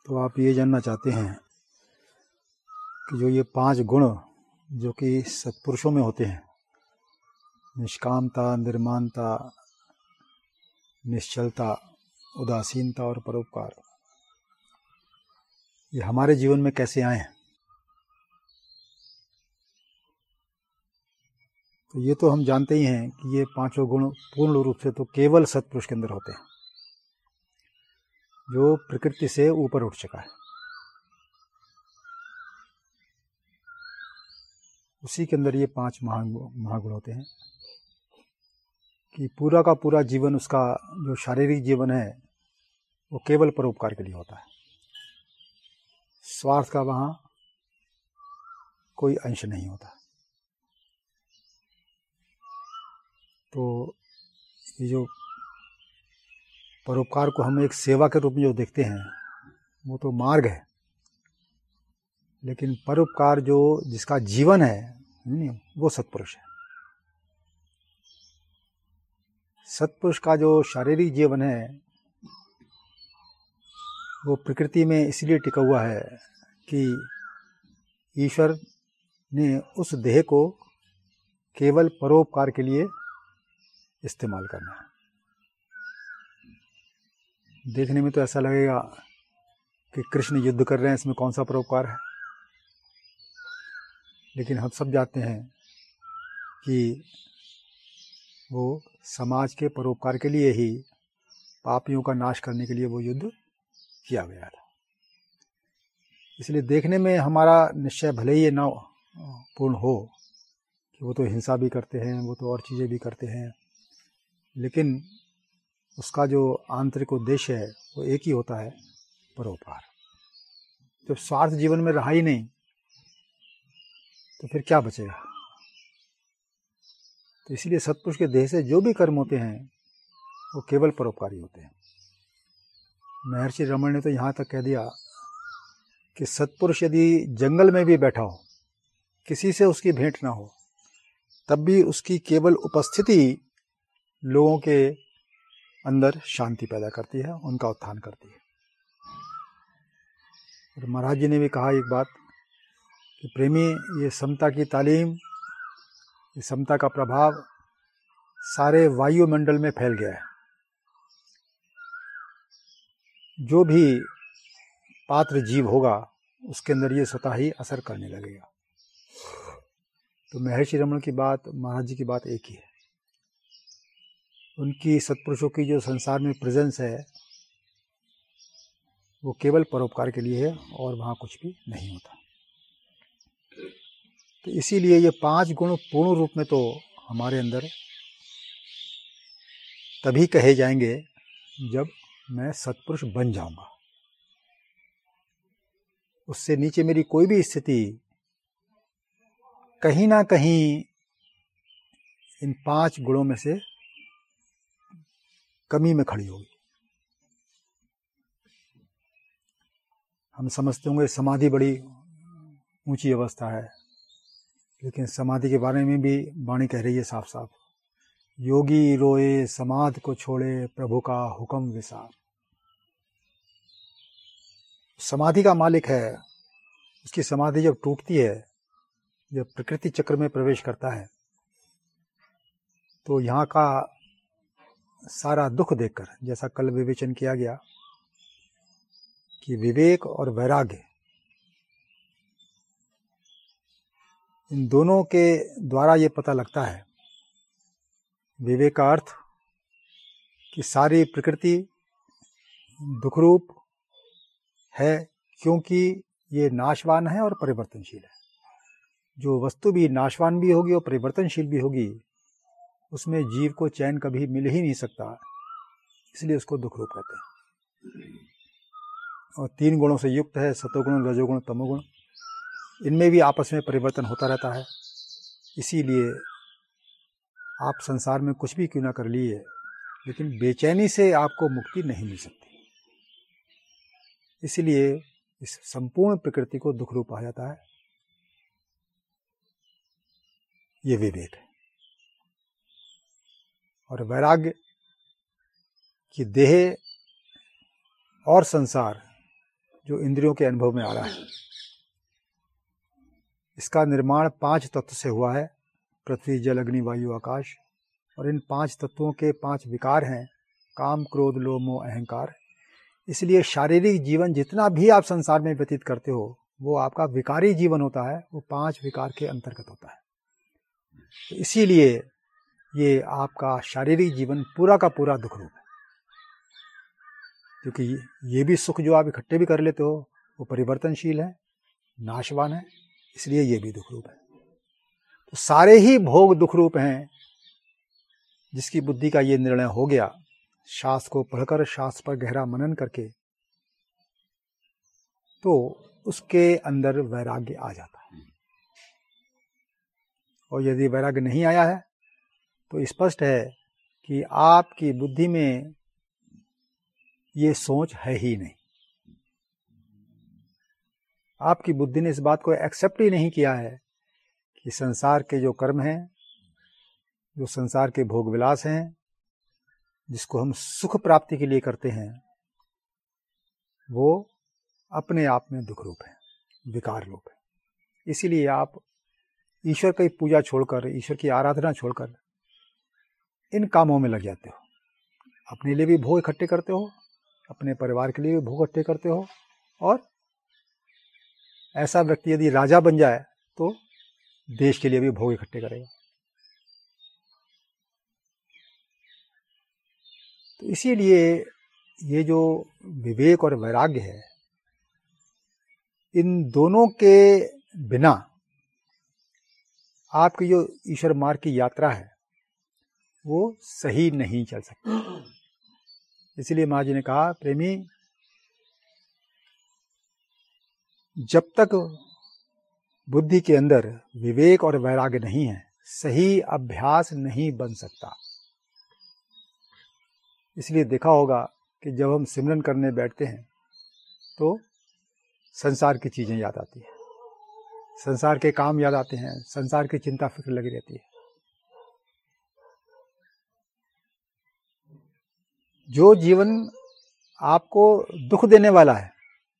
तो आप ये जानना चाहते हैं कि जो ये 5 गुण जो कि सत्पुरुषों में होते हैं, निष्कामता, निर्माणता, निश्चलता, उदासीनता और परोपकार, ये हमारे जीवन में कैसे आए हैं? तो ये तो हम जानते ही हैं कि ये 5 गुण पूर्ण रूप से तो केवल सत्पुरुष के अंदर होते हैं, जो प्रकृति से ऊपर उठ चुका है। उसी के अंदर ये 5 महागुण होते हैं कि पूरा का पूरा जीवन, उसका जो शारीरिक जीवन है वो केवल परोपकार के लिए होता है। स्वार्थ का वहाँ कोई अंश नहीं होता। तो ये जो परोपकार को हम एक सेवा के रूप में जो देखते हैं वो तो मार्ग है, लेकिन परोपकार जो जिसका जीवन है वो सत्पुरुष है। सत्पुरुष का जो शारीरिक जीवन है वो प्रकृति में इसलिए टिका हुआ है कि ईश्वर ने उस देह को केवल परोपकार के लिए इस्तेमाल करना है। देखने में तो ऐसा लगेगा कि कृष्ण युद्ध कर रहे हैं, इसमें कौन सा परोपकार है, लेकिन हम सब जानते हैं कि वो समाज के परोपकार के लिए ही, पापियों का नाश करने के लिए वो युद्ध किया गया था। इसलिए देखने में हमारा निश्चय भले ही ना पूर्ण हो कि वो तो हिंसा भी करते हैं, वो तो और चीज़ें भी करते हैं, लेकिन उसका जो आंतरिक उद्देश्य है वो एक ही होता है, परोपकार। जब स्वार्थ जीवन में रहा ही नहीं तो फिर क्या बचेगा? तो इसलिए सत्पुरुष के देह से जो भी कर्म होते हैं वो केवल परोपकारी होते हैं। महर्षि रमण ने तो यहाँ तक कह दिया कि सत्पुरुष यदि जंगल में भी बैठा हो, किसी से उसकी भेंट ना हो, तब भी उसकी केवल उपस्थिति लोगों के अंदर शांति पैदा करती है, उनका उत्थान करती है। और महाराज जी ने भी कहा एक बात कि प्रेमी, ये समता की तालीम, ये समता का प्रभाव सारे वायुमंडल में फैल गया है। जो भी पात्र जीव होगा उसके अंदर ये स्वतः ही असर करने लगेगा। तो महर्षि रमण की बात, महाराज जी की बात एक ही है। उनकी सत्पुरुषों की जो संसार में प्रेजेंस है वो केवल परोपकार के लिए है और वहाँ कुछ भी नहीं होता। तो इसीलिए ये 5 गुण पूर्ण रूप में तो हमारे अंदर तभी कहे जाएंगे जब मैं सत्पुरुष बन जाऊंगा। उससे नीचे मेरी कोई भी स्थिति कहीं ना कहीं इन 5 गुणों में से कमी में खड़ी होगी। हम समझते होंगे समाधि बड़ी ऊंची अवस्था है, लेकिन समाधि के बारे में भी वाणी कह रही है साफ साफ, योगी रोए समाधि को छोड़े, प्रभु का हुक्म विसार। समाधि का मालिक है, उसकी समाधि जब टूटती है, जब प्रकृति चक्र में प्रवेश करता है, तो यहाँ का सारा दुख देखकर, जैसा कल विवेचन किया गया कि विवेक और वैराग्य, इन दोनों के द्वारा ये पता लगता है, विवेक का अर्थ कि सारी प्रकृति दुखरूप है क्योंकि ये नाशवान है और परिवर्तनशील है। जो वस्तु भी नाशवान भी होगी और परिवर्तनशील भी होगी, उसमें जीव को चैन कभी मिल ही नहीं सकता, इसलिए उसको दुखरूप कहते हैं। और 3 गुणों से युक्त है, सतोगुण, रजोगुण, तमोगुण। इनमें भी आपस में परिवर्तन होता रहता है। इसीलिए आप संसार में कुछ भी क्यों ना कर लिए, लेकिन बेचैनी से आपको मुक्ति नहीं मिल सकती। इसलिए इस संपूर्ण प्रकृति को दुख रूप कहा जाता है। ये विवेक है। और वैराग्य कि देह और संसार जो इंद्रियों के अनुभव में आ रहा है, इसका निर्माण 5 तत्व से हुआ है, पृथ्वी जल अग्नि वायु आकाश। और इन 5 तत्वों के 5 विकार हैं, काम क्रोध लोभ मोह अहंकार। इसलिए शारीरिक जीवन जितना भी आप संसार में व्यतीत करते हो वो आपका विकारी जीवन होता है, वो 5 विकार के अंतर्गत होता है। तो इसीलिए ये आपका शारीरिक जीवन पूरा का पूरा दुख रूप है, क्योंकि ये भी सुख जो आप इकट्ठे भी कर लेते हो वो परिवर्तनशील है, नाशवान है, इसलिए ये भी दुख रूप है। तो सारे ही भोग दुख रूप हैं। जिसकी बुद्धि का ये निर्णय हो गया, शास्त्र को पढ़कर, शास्त्र पर गहरा मनन करके, तो उसके अंदर वैराग्य आ जाता है। और यदि वैराग्य नहीं आया है तो स्पष्ट है कि आपकी बुद्धि में ये सोच है ही नहीं। आपकी बुद्धि ने इस बात को एक्सेप्ट ही नहीं किया है कि संसार के जो कर्म हैं, जो संसार के भोग विलास हैं, जिसको हम सुख प्राप्ति के लिए करते हैं, वो अपने आप में दुख रूप है, विकार रूप है। इसीलिए आप ईश्वर की पूजा छोड़कर, ईश्वर की आराधना छोड़कर इन कामों में लग जाते हो। अपने लिए भी भोग इकट्ठे करते हो, अपने परिवार के लिए भी भोग इकट्ठे करते हो, और ऐसा व्यक्ति यदि राजा बन जाए तो देश के लिए भी भोग इकट्ठे करेगा। तो इसीलिए ये जो विवेक और वैराग्य है, इन दोनों के बिना आपकी जो ईश्वर मार्ग की यात्रा है वो सही नहीं चल सकती। इसलिए महाराज जी ने कहा, प्रेमी, जब तक बुद्धि के अंदर विवेक और वैराग्य नहीं है, सही अभ्यास नहीं बन सकता। इसलिए देखा होगा कि जब हम सिमरन करने बैठते हैं तो संसार की चीजें याद आती है, संसार के काम याद आते हैं, संसार की चिंता फिक्र लगी रहती है। जो जीवन आपको दुख देने वाला है,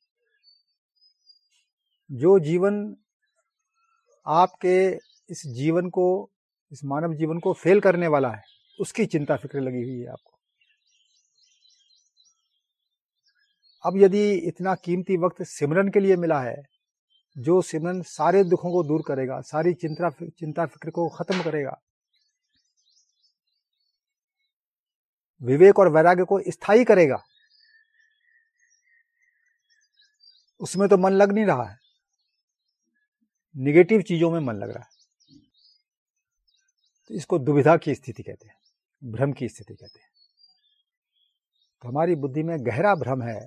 जो जीवन आपके इस जीवन को, इस मानव जीवन को फेल करने वाला है, उसकी चिंता फिक्र लगी हुई है आपको। अब यदि इतना कीमती वक्त सिमरन के लिए मिला है, जो सिमरन सारे दुखों को दूर करेगा, सारी चिंता फिक्र को खत्म करेगा, विवेक और वैराग्य को स्थायी करेगा, उसमें तो मन लग नहीं रहा है, निगेटिव चीजों में मन लग रहा है। तो इसको दुविधा की स्थिति कहते हैं, भ्रम की स्थिति कहते हैं। तो हमारी बुद्धि में गहरा भ्रम है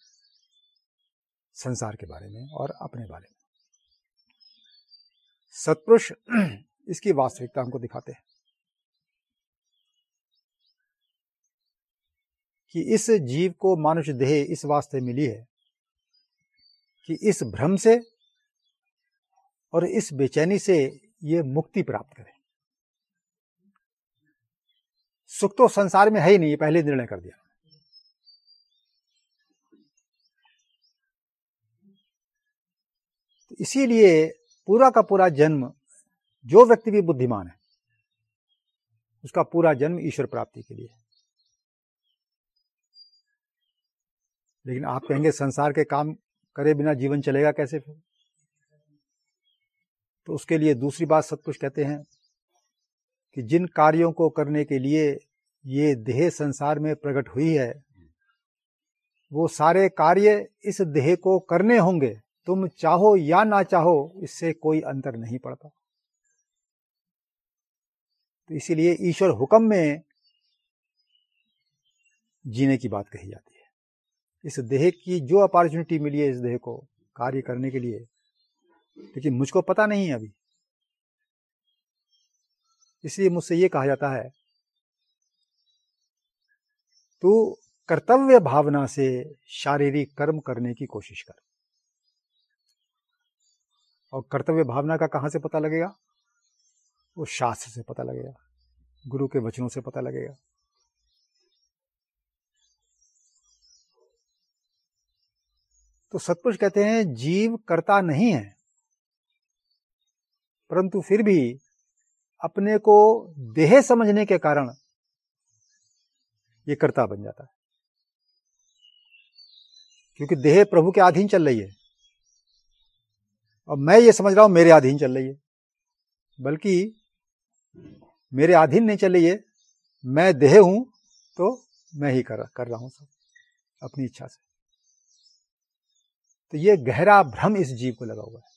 संसार के बारे में और अपने बारे में। सत्पुरुष इसकी वास्तविकता हमको दिखाते हैं कि इस जीव को मानुष देह इस वास्ते मिली है कि इस भ्रम से और इस बेचैनी से ये मुक्ति प्राप्त करे। सुख तो संसार में है ही नहीं, ये पहले निर्णय कर दिया। तो इसीलिए पूरा का पूरा जन्म, जो व्यक्ति भी बुद्धिमान है, उसका पूरा जन्म ईश्वर प्राप्ति के लिए है। लेकिन आप कहेंगे संसार के काम करे बिना जीवन चलेगा कैसे फिर? तो उसके लिए दूसरी बात सत्पुरुष कहते हैं कि जिन कार्यों को करने के लिए ये देह संसार में प्रकट हुई है, वो सारे कार्य इस देह को करने होंगे। तुम चाहो या ना चाहो, इससे कोई अंतर नहीं पड़ता। तो इसीलिए ईश्वर हुक्म में जीने की बात कही जाती है। इस देह की जो अपॉर्चुनिटी मिली है इस देह को कार्य करने के लिए, लेकिन मुझको पता नहीं है अभी, इसलिए मुझसे ये कहा जाता है तू कर्तव्य भावना से शारीरिक कर्म करने की कोशिश कर। और कर्तव्य भावना का कहां से पता लगेगा? वो शास्त्र से पता लगेगा, गुरु के वचनों से पता लगेगा। तो सत्पुरुष कहते हैं जीव कर्ता नहीं है, परंतु फिर भी अपने को देह समझने के कारण ये कर्ता बन जाता है, क्योंकि देह प्रभु के अधीन चल रही है और मैं ये समझ रहा हूं मेरे अधीन चल रही है, बल्कि मेरे अधीन नहीं चल रही है, मैं देह हूं तो मैं ही कर रहा हूं सब अपनी इच्छा से। तो ये गहरा भ्रम इस जीव को लगा हुआ है।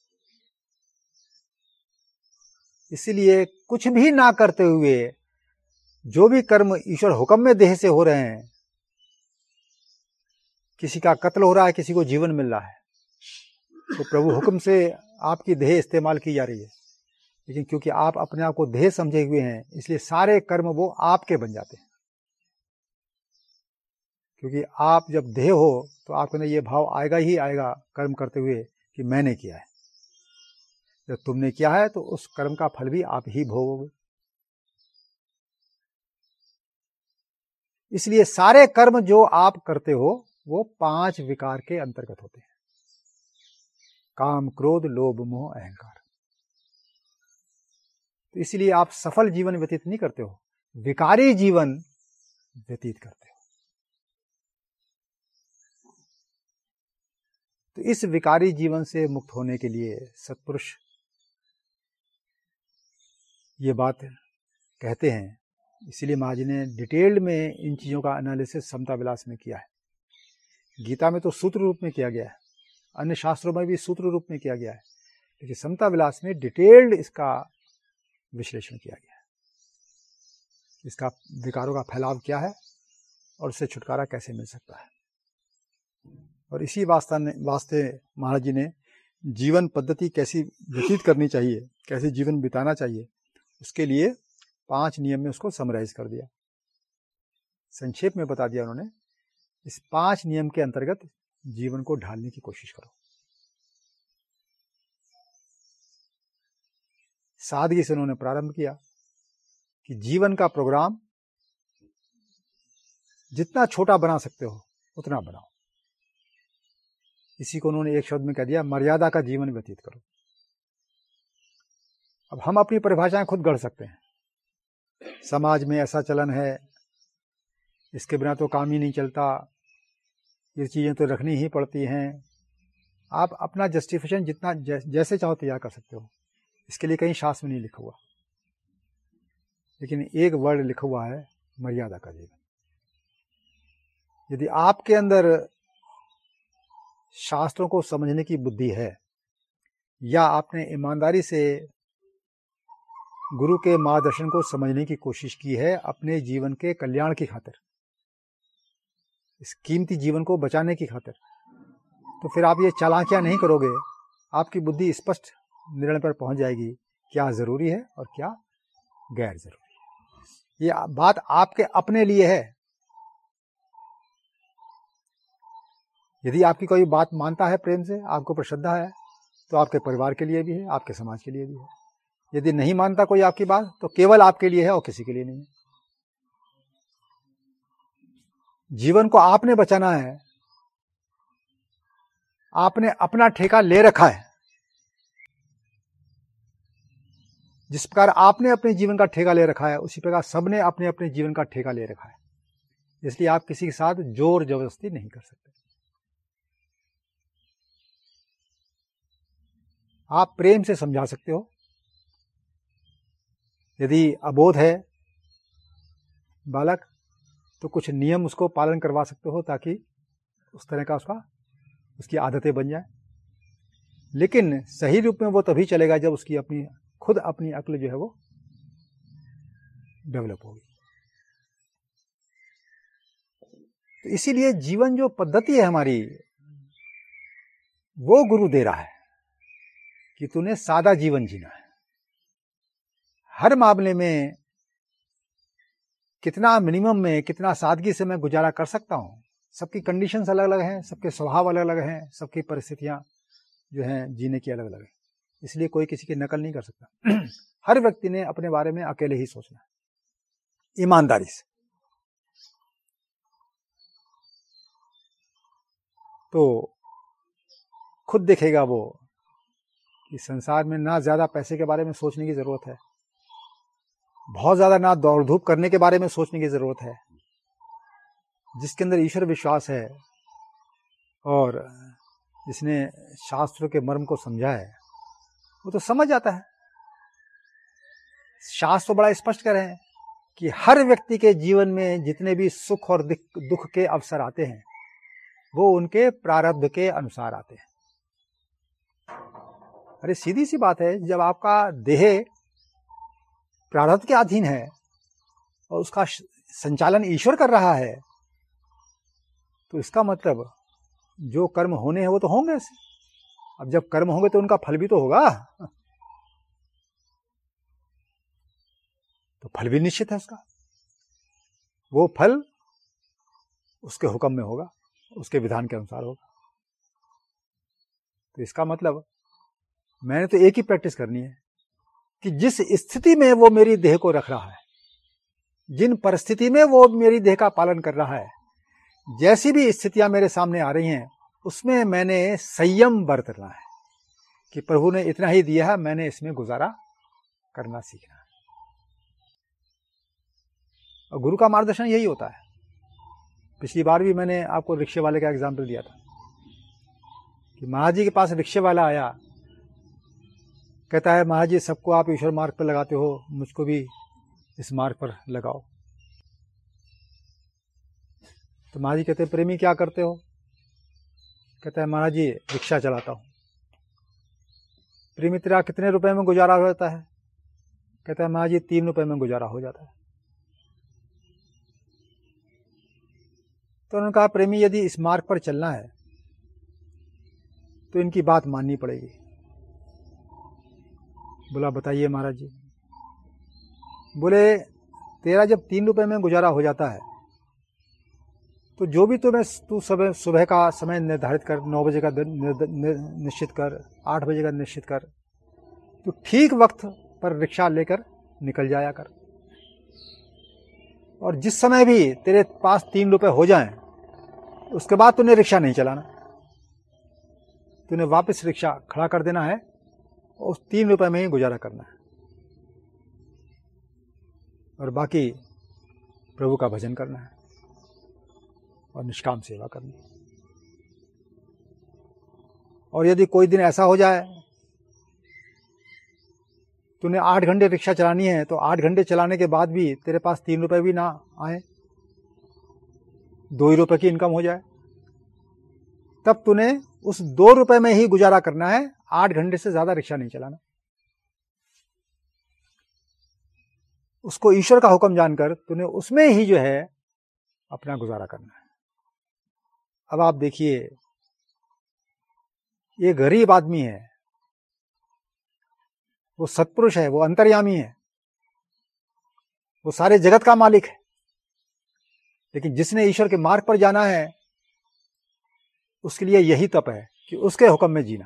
इसीलिए कुछ भी ना करते हुए जो भी कर्म ईश्वर हुक्म में देह से हो रहे हैं, किसी का कत्ल हो रहा है, किसी को जीवन मिल रहा है, तो प्रभु हुक्म से आपकी देह इस्तेमाल की जा रही है, लेकिन क्योंकि आप अपने आप को देह समझे हुए हैं, इसलिए सारे कर्म वो आपके बन जाते हैं। क्योंकि आप जब देह हो तो आपके अंदर ये भाव आएगा ही आएगा कर्म करते हुए कि मैंने किया है। जब तुमने किया है तो उस कर्म का फल भी आप ही भोगोगे। इसलिए सारे कर्म जो आप करते हो वो 5 विकार के अंतर्गत होते हैं, काम, क्रोध, लोभ, मोह, अहंकार। तो इसलिए आप सफल जीवन व्यतीत नहीं करते हो, विकारी जीवन व्यतीत करते हो। तो इस विकारी जीवन से मुक्त होने के लिए सत्पुरुष ये बात कहते हैं। इसीलिए महाराज ने डिटेल्ड में इन चीज़ों का एनालिसिस समता विलास में किया है। गीता में तो सूत्र रूप में किया गया है, अन्य शास्त्रों में भी सूत्र रूप में किया गया है, लेकिन समता विलास में डिटेल्ड इसका विश्लेषण किया गया है, इसका विकारों का फैलाव क्या है और इससे छुटकारा कैसे मिल सकता है। और इसी वास्ते महाराज जी ने जीवन पद्धति कैसी व्यतीत करनी चाहिए, कैसे जीवन बिताना चाहिए, उसके लिए 5 नियम में उसको समराइज कर दिया, संक्षेप में बता दिया उन्होंने। इस 5 नियम के अंतर्गत जीवन को ढालने की कोशिश करो। सादगी से उन्होंने प्रारंभ किया कि जीवन का प्रोग्राम जितना छोटा बना सकते हो उतना बनाओ। इसी को उन्होंने एक शब्द में कह दिया, मर्यादा का जीवन व्यतीत करो। अब हम अपनी परिभाषाएं खुद गढ़ सकते हैं। समाज में ऐसा चलन है, इसके बिना तो काम ही नहीं चलता, ये चीज़ें तो रखनी ही पड़ती हैं। आप अपना जस्टिफिकेशन जितना जैसे चाहो तैयार कर सकते हो, इसके लिए कहीं शास्त्र में नहीं लिखा हुआ, लेकिन एक वर्ड लिखा हुआ है, मर्यादा का जीवन। यदि आपके अंदर शास्त्रों को समझने की बुद्धि है, या आपने ईमानदारी से गुरु के मार्गदर्शन को समझने की कोशिश की है अपने जीवन के कल्याण की खातिर, इस कीमती जीवन को बचाने की खातिर, तो फिर आप ये चालाकियां नहीं करोगे। आपकी बुद्धि स्पष्ट निर्णय पर पहुंच जाएगी क्या जरूरी है और क्या गैर जरूरी है। ये बात आपके अपने लिए है। यदि आपकी कोई बात मानता है प्रेम से, आपको पर श्रद्धा है, तो आपके परिवार के लिए भी है, आपके समाज के लिए भी है। यदि नहीं मानता कोई आपकी बात, तो केवल आपके लिए है और किसी के लिए नहीं है। जीवन को आपने बचाना है, आपने अपना ठेका ले रखा है। जिस प्रकार आपने अपने जीवन का ठेका ले रखा है, उसी प्रकार सबने अपने अपने जीवन का ठेका ले रखा है। इसलिए आप किसी के साथ जोर जबरदस्ती नहीं कर सकते। आप प्रेम से समझा सकते हो। यदि अबोध है बालक, तो कुछ नियम उसको पालन करवा सकते हो ताकि उस तरह का उसकी आदतें बन जाए। लेकिन सही रूप में वो तभी चलेगा जब उसकी खुद अपनी अक्ल जो है वो डेवलप होगी। तो इसीलिए जीवन जो पद्धति है हमारी, वो गुरु दे रहा है कि तूने सादा जीवन जीना है। हर मामले में कितना मिनिमम में, कितना सादगी से मैं गुजारा कर सकता हूं। सबकी कंडीशंस अलग अलग हैं, सबके स्वभाव अलग अलग हैं, सबकी परिस्थितियां जो हैं जीने की अलग अलग है। इसलिए कोई किसी की नकल नहीं कर सकता। हर व्यक्ति ने अपने बारे में अकेले ही सोचना है, ईमानदारी से। तो खुद देखेगा वो कि संसार में ना ज्यादा पैसे के बारे में सोचने की जरूरत है, बहुत ज्यादा ना दौड़ धूप करने के बारे में सोचने की जरूरत है। जिसके अंदर ईश्वर विश्वास है और जिसने शास्त्रों के मर्म को समझा है वो तो समझ जाता है। शास्त्र तो बड़ा स्पष्ट कर रहे हैं कि हर व्यक्ति के जीवन में जितने भी सुख और दुख के अवसर आते हैं वो उनके प्रारब्ध के अनुसार आते हैं। अरे सीधी सी बात है, जब आपका देह प्रारब्ध के अधीन है और उसका संचालन ईश्वर कर रहा है, तो इसका मतलब जो कर्म होने हैं वो तो होंगे ऐसे। अब जब कर्म होंगे तो उनका फल भी तो होगा, तो फल भी निश्चित है उसका। वो फल उसके हुक्म में होगा, उसके विधान के अनुसार होगा। तो इसका मतलब मैंने तो एक ही प्रैक्टिस करनी है कि जिस स्थिति में वो मेरी देह को रख रहा है, जिन परिस्थिति में वो मेरी देह का पालन कर रहा है, जैसी भी स्थितियां मेरे सामने आ रही हैं उसमें मैंने संयम बरतना है कि प्रभु ने इतना ही दिया है, मैंने इसमें गुजारा करना सीखना है। और गुरु का मार्गदर्शन यही होता है। पिछली बार भी मैंने आपको रिक्शे वाले का एग्जाम्पल दिया था कि महाराज जी के पास रिक्शे वाला आया, कहता है महाराज जी सबको आप ईश्वर मार्ग पर लगाते हो, मुझको भी इस मार्ग पर लगाओ। तो महाराज जी कहते हैं प्रेमी क्या करते हो? कहता है महाराज जी रिक्शा चलाता हूँ। प्रेमी तेरा कितने रुपए में गुजारा हो जाता है? कहता है महाराज जी 3 रुपए में गुजारा हो जाता है। तो उन्होंने कहा प्रेमी यदि इस मार्ग पर चलना है तो इनकी बात माननी पड़ेगी। बोला बताइए महाराज जी। बोले तेरा जब 3 रुपए में गुजारा हो जाता है तो जो भी तू सुबह का समय निर्धारित कर, 9 बजे का निश्चित कर, 8 बजे का निश्चित कर, तो ठीक वक्त पर रिक्शा लेकर निकल जाया कर। और जिस समय भी तेरे पास 3 रुपए हो जाएं, उसके बाद तूने रिक्शा नहीं चलाना, तूने वापस रिक्शा खड़ा कर देना है और उस 3 रुपए में ही गुजारा करना है और बाकी प्रभु का भजन करना है और निष्काम सेवा करनी है। और यदि कोई दिन ऐसा हो जाए तूने 8 घंटे रिक्शा चलानी है तो 8 घंटे चलाने के बाद भी तेरे पास 3 रुपए भी ना आए, 2 ही रुपए की इनकम हो जाए, तब तूने उस 2 रुपए में ही गुजारा करना है, 8 घंटे से ज्यादा रिक्शा नहीं चलाना। उसको ईश्वर का हुक्म जानकर तूने उसमें ही जो है अपना गुजारा करना है। अब आप देखिए, ये गरीब आदमी है, वो सत्पुरुष है, वो अंतर्यामी है, वो सारे जगत का मालिक है, लेकिन जिसने ईश्वर के मार्ग पर जाना है उसके लिए यही तप है कि उसके हुक्म में जीना।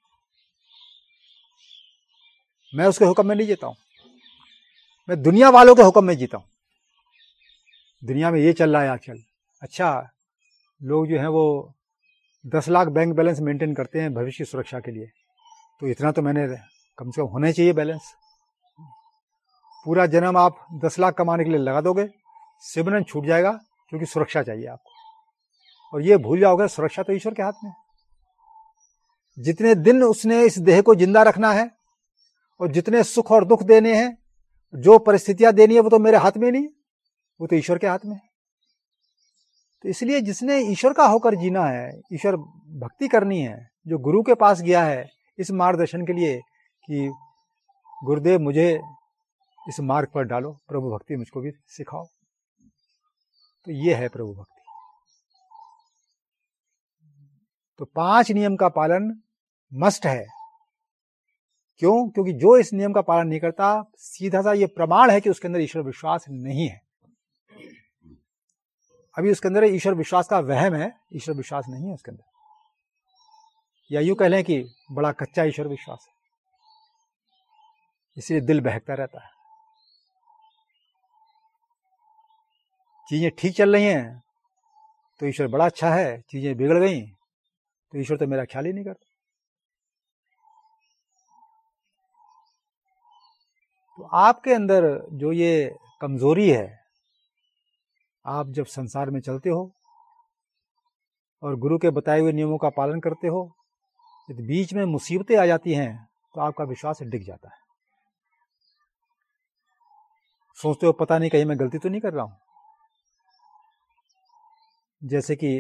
मैं उसके हुक्म में नहीं जीता हूं, मैं दुनिया वालों के हुक्म में जीता हूं। दुनिया में ये चल रहा है आजकल, अच्छा लोग जो हैं वो 10 लाख बैंक बैलेंस मेंटेन करते हैं भविष्य की सुरक्षा के लिए, तो इतना तो मैंने कम से कम होना चाहिए बैलेंस। पूरा जन्म आप 10 लाख कमाने के लिए लगा दोगे, सिमरन छूट जाएगा क्योंकि सुरक्षा चाहिए आपको, और ये भूल जाओगे सुरक्षा तो ईश्वर के हाथ में। जितने दिन उसने इस देह को जिंदा रखना है और जितने सुख और दुख देने हैं, जो परिस्थितियां देनी है, वो तो मेरे हाथ में नहीं, वो तो ईश्वर के हाथ में है। तो इसलिए जिसने ईश्वर का होकर जीना है, ईश्वर भक्ति करनी है, जो गुरु के पास गया है इस मार्गदर्शन के लिए कि गुरुदेव मुझे इस मार्ग पर डालो, प्रभु भक्ति मुझको भी सिखाओ, तो ये है प्रभु भक्ति। तो 5 नियम का पालन मस्ट है। क्यों? क्योंकि जो इस नियम का पालन नहीं करता, सीधा सा ये प्रमाण है कि उसके अंदर ईश्वर विश्वास नहीं है। अभी उसके अंदर ईश्वर विश्वास का वहम है, ईश्वर विश्वास नहीं है उसके अंदर, या यूं कह लें कि बड़ा कच्चा ईश्वर विश्वास है, इसलिए दिल बहकता रहता है। चीजें ठीक चल रही हैं तो ईश्वर बड़ा अच्छा है, चीजें बिगड़ गई तो ईश्वर तो मेरा ख्याल ही नहीं करता। तो आपके अंदर जो ये कमजोरी है, आप जब संसार में चलते हो और गुरु के बताए हुए नियमों का पालन करते हो, यदि बीच में मुसीबतें आ जाती हैं तो आपका विश्वास डिग जाता है। सोचते हो पता नहीं कहीं मैं गलती तो नहीं कर रहा हूं। जैसे कि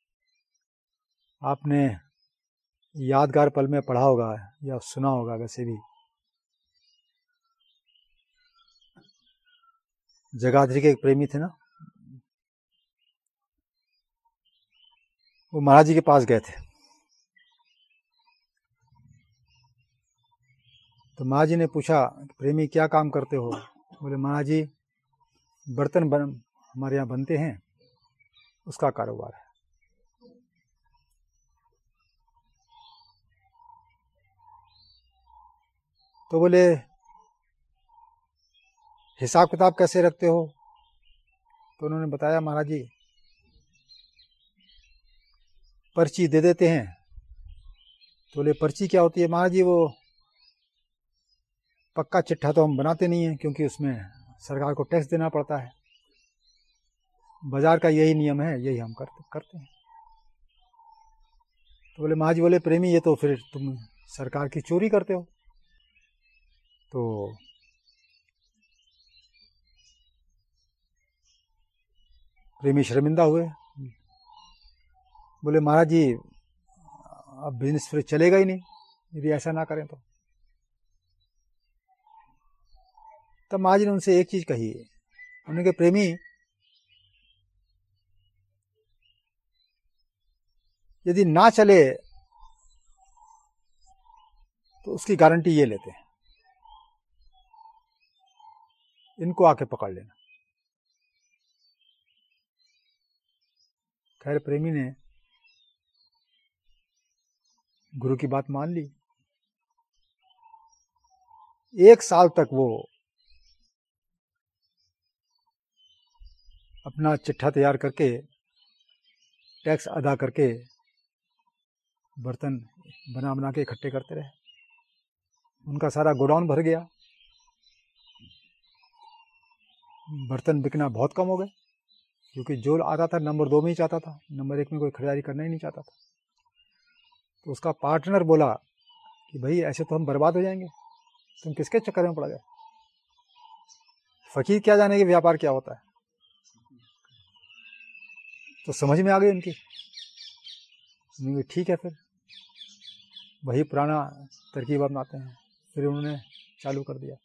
आपने यादगार पल में पढ़ा होगा या सुना होगा, वैसे भी जगाधरी के एक प्रेमी थे ना, वो महाराज जी के पास गए थे। तो महाराज जी ने पूछा, प्रेमी क्या काम करते हो? बोले महाराज जी बर्तन हमारे यहाँ बनते हैं, उसका कारोबार है। तो बोले हिसाब किताब कैसे रखते हो? तो उन्होंने बताया महाराज जी पर्ची दे देते हैं। तो बोले पर्ची क्या होती है? महाराज जी वो पक्का चिट्ठा तो हम बनाते नहीं हैं, क्योंकि उसमें सरकार को टैक्स देना पड़ता है। बाजार का यही नियम है, यही हम करते हैं। तो बोले महाराज जी, बोले प्रेमी ये तो फिर तुम सरकार की चोरी करते हो। तो प्रेमी शर्मिंदा हुए। बोले महाराज जी अब बिजनेस फिर चलेगा ही नहीं यदि ऐसा ना करें तो। तब महाराज जी ने उनसे एक चीज कही, उन्होंने कहा प्रेमी यदि ना चले तो उसकी गारंटी ये लेते हैं, इनको आके पकड़ लेना। खैर प्रेमी ने गुरु की बात मान ली। 1 साल तक वो अपना चिट्ठा तैयार करके टैक्स अदा करके बर्तन बना बना के इकट्ठे करते रहे। उनका सारा गोडाउन भर गया, बर्तन बिकना बहुत कम हो गए, क्योंकि जो आता था नंबर 2 में ही चाहता था, नंबर 1 में कोई खरीदारी करना ही नहीं चाहता था। तो उसका पार्टनर बोला कि भाई ऐसे तो हम बर्बाद हो जाएंगे, तुम किसके चक्कर में पड़ गए? फकीर क्या जाने कि व्यापार क्या होता है। तो समझ में आ गई उनकी। ठीक है, फिर वही पुराना तरकीब अपनाते हैं। फिर उन्होंने चालू कर दिया।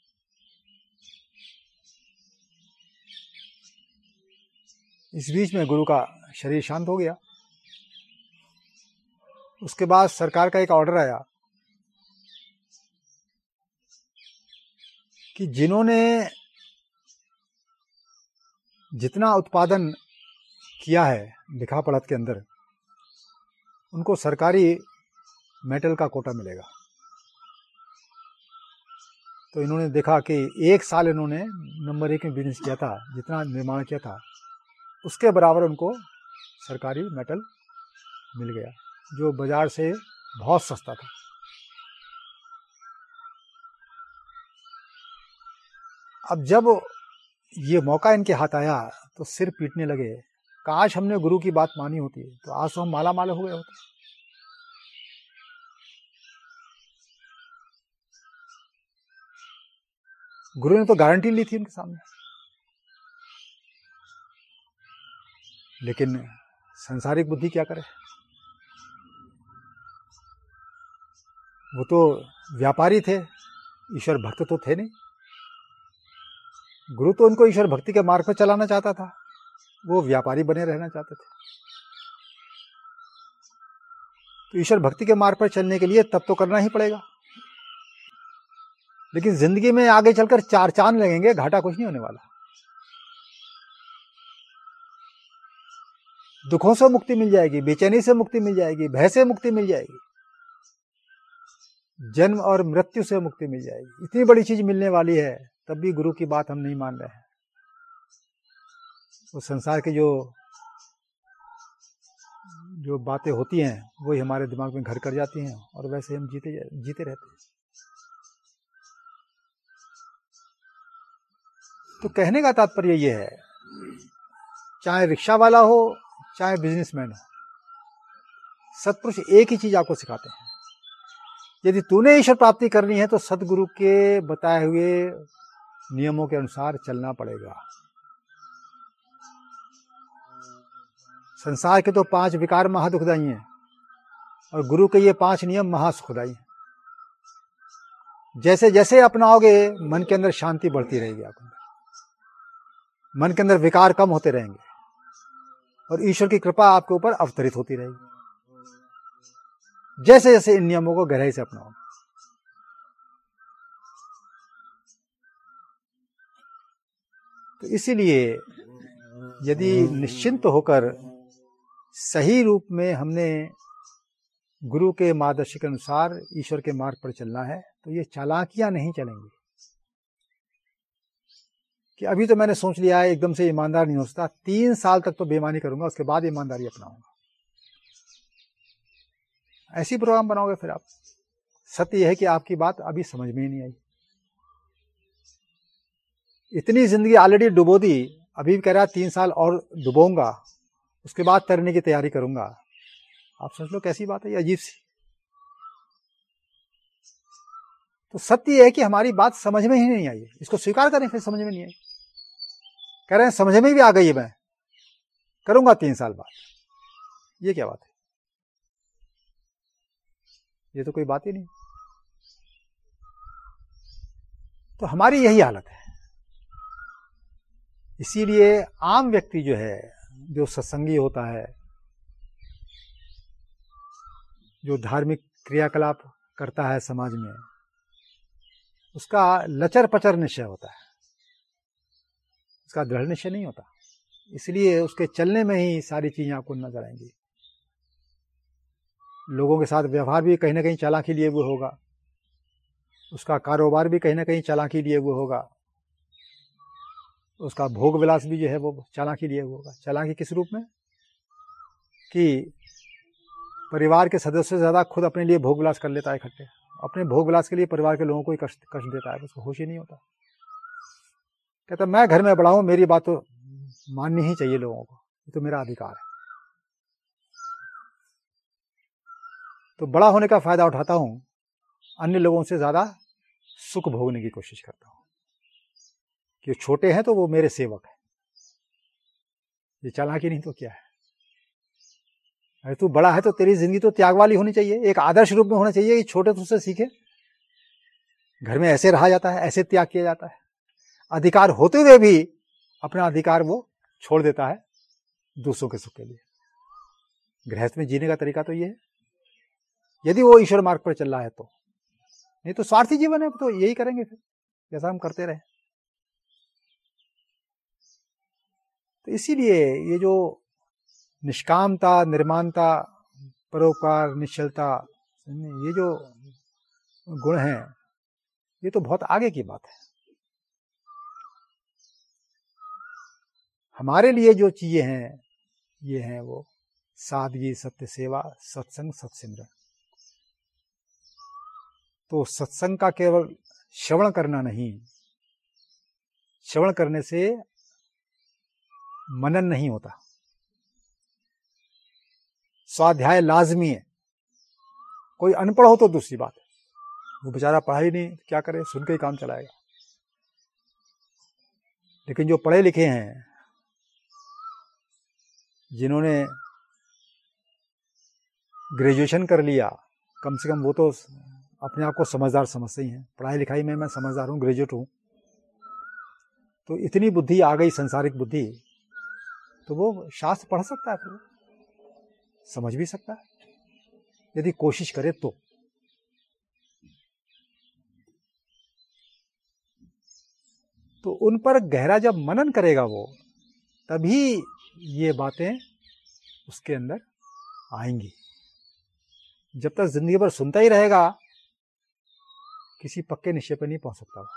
इस बीच में गुरु का शरीर शांत हो गया। उसके बाद सरकार का एक ऑर्डर आया कि जिन्होंने जितना उत्पादन किया है लिखा पढ़त के अंदर, उनको सरकारी मेटल का कोटा मिलेगा। तो इन्होंने देखा कि 1 साल इन्होंने नंबर 1 में बिजनेस किया था, जितना निर्माण किया था उसके बराबर उनको सरकारी मेटल मिल गया, जो बाजार से बहुत सस्ता था। अब जब ये मौका इनके हाथ आया तो सिर पीटने लगे, काश हमने गुरु की बात मानी होती तो आज तो हम माला माल हो गए होते। गुरु ने तो गारंटी ली थी उनके सामने, लेकिन संसारिक बुद्धि क्या करे। वो तो व्यापारी थे, ईश्वर भक्त तो थे नहीं। गुरु तो उनको ईश्वर भक्ति के मार्ग पर चलाना चाहता था, वो व्यापारी बने रहना चाहते थे। तो ईश्वर भक्ति के मार्ग पर चलने के लिए तब तो करना ही पड़ेगा, लेकिन जिंदगी में आगे चलकर 4 चांद लगेंगे, घाटा कुछ नहीं होने वाला। दुखों से मुक्ति मिल जाएगी, बेचैनी से मुक्ति मिल जाएगी, भय से मुक्ति मिल जाएगी, जन्म और मृत्यु से मुक्ति मिल जाएगी। इतनी बड़ी चीज मिलने वाली है, तब भी गुरु की बात हम नहीं मान रहे हैं। वो संसार की जो बातें होती हैं वही हमारे दिमाग में घर कर जाती हैं, और वैसे हम जीते रहते हैं। तो कहने का तात्पर्य ये है, चाहे रिक्शा वाला हो चाहे बिजनेसमैन हो, सत्पुरुष एक ही चीज आपको सिखाते हैं, यदि तूने ईश्वर प्राप्ति करनी है तो सदगुरु के बताए हुए नियमों के अनुसार चलना पड़ेगा। संसार के तो 5 विकार महादुखदाई हैं और गुरु के ये 5 नियम महासुखदाई हैं। जैसे जैसे अपनाओगे मन के अंदर शांति बढ़ती रहेगी, आपके अंदर मन के अंदर विकार कम होते रहेंगे और ईश्वर की कृपा आपके ऊपर अवतरित होती रहेगी, जैसे जैसे इन नियमों को गहराई से अपनाओगे। तो इसीलिए यदि निश्चिंत होकर सही रूप में हमने गुरु के मार्गदर्शन के अनुसार ईश्वर के मार्ग पर चलना है, तो ये चालाकियां नहीं चलेंगी कि अभी तो मैंने सोच लिया है एकदम से ईमानदार नहीं हो सकता, 3 साल तक तो बेईमानी करूंगा, उसके बाद ईमानदारी अपनाऊंगा। ऐसी प्रोग्राम बनाओगे फिर आप। सत्य यह है कि आपकी बात अभी समझ में ही नहीं आई। इतनी जिंदगी ऑलरेडी डुबो दी, अभी भी कह रहा 3 साल और डुबोऊंगा, उसके बाद तैरने की तैयारी करूंगा। आप सोच लो कैसी बात है ये, अजीब सी। तो सत्य यह है कि हमारी बात समझ में ही नहीं आई, इसको स्वीकार करें, फिर समझ में नहीं आई। कह रहे हैं समझ में भी आ गई है, मैं करूंगा 3 साल बाद। ये क्या बात है? ये तो कोई बात ही नहीं। तो हमारी यही हालत है। इसीलिए आम व्यक्ति जो है, जो सत्संगी होता है, जो धार्मिक क्रियाकलाप करता है समाज में, उसका लचर पचर निश्चय होता है, उसका दृढ़ निश्चय नहीं होता। इसलिए उसके चलने में ही सारी चीजें आपको नजर आएंगी। लोगों के साथ व्यवहार भी कहीं ना कहीं चालाकी लिए हुए होगा, उसका कारोबार भी कहीं ना कहीं चालाकी लिए हुए होगा, उसका भोग विलास भी जो है वो चालाकी लिए हुए होगा। चालाकी किस रूप में? कि परिवार के सदस्यों से ज्यादा खुद अपने लिए भोग विलास कर लेता है इकट्ठे, अपने भोग विलास के लिए परिवार के लोगों को ही कष्ट देता है, उसको होश ही नहीं होता। कहता मैं घर में बड़ा हूं, मेरी बात तो माननी ही चाहिए लोगों को, ये तो मेरा अधिकार है। तो बड़ा होने का फायदा उठाता हूं, अन्य लोगों से ज्यादा सुख भोगने की कोशिश करता हूं कि छोटे हैं तो वो मेरे सेवक हैं। ये चालाकी नहीं तो क्या है? अरे तू बड़ा है तो तेरी जिंदगी तो त्याग वाली होनी चाहिए, एक आदर्श रूप में होना चाहिए कि छोटे तुझसे सीखे। घर में ऐसे रहा जाता है, ऐसे त्याग किया जाता है। अधिकार होते हुए भी अपना अधिकार वो छोड़ देता है दूसरों के सुख के लिए। गृहस्थ में जीने का तरीका तो ये है, यदि वो ईश्वर मार्ग पर चल रहा है तो। नहीं तो स्वार्थी जीवन है, तो यही करेंगे फिर, जैसा हम करते रहे। तो इसीलिए ये जो निष्कामता, निर्माणता, परोपकार, निश्चलता, ये जो गुण हैं, ये तो बहुत आगे की बात है। हमारे लिए जो चीजें हैं, ये हैं वो सादगी, सत्य सेवा, सत्संग, सत्सिमरन। तो सत्संग का केवल श्रवण करना नहीं, श्रवण करने से मनन नहीं होता। स्वाध्याय लाजमी है। कोई अनपढ़ हो तो दूसरी बात है, वो बेचारा पढ़ा ही नहीं, क्या करे, सुन के ही काम चलाएगा। लेकिन जो पढ़े लिखे हैं, जिन्होंने ग्रेजुएशन कर लिया, कम से कम वो तो अपने आप को समझदार समझते ही हैं। पढ़ाई लिखाई में मैं समझदार हूं, ग्रेजुएट हूं, तो इतनी बुद्धि आ गई, संसारिक बुद्धि, तो वो शास्त्र पढ़ सकता है, फिर समझ भी सकता है यदि कोशिश करे तो। तो उन पर गहरा जब मनन करेगा वो, तभी ये बातें उसके अंदर आएंगी। जब तक जिंदगी भर सुनता ही रहेगा, किसी पक्के निश्चय पर नहीं पहुंच सकता वो।